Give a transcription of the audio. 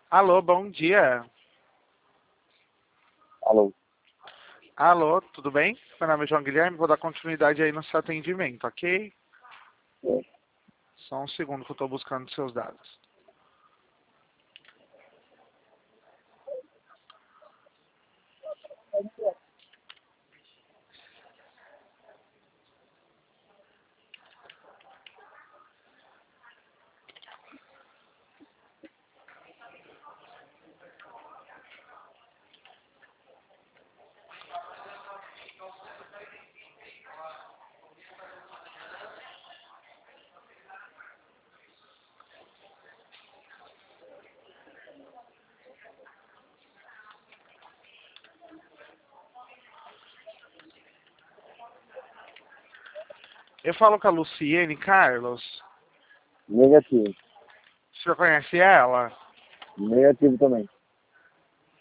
Alô, bom dia. Alô. Alô, tudo bem? Meu nome é João Guilherme, vou dar continuidade aí no seu atendimento, ok? É. Só um segundo que eu estou buscando seus dados. Eu falo com a Luciene Carlos. Negativo. O senhor conhece ela? Negativo também.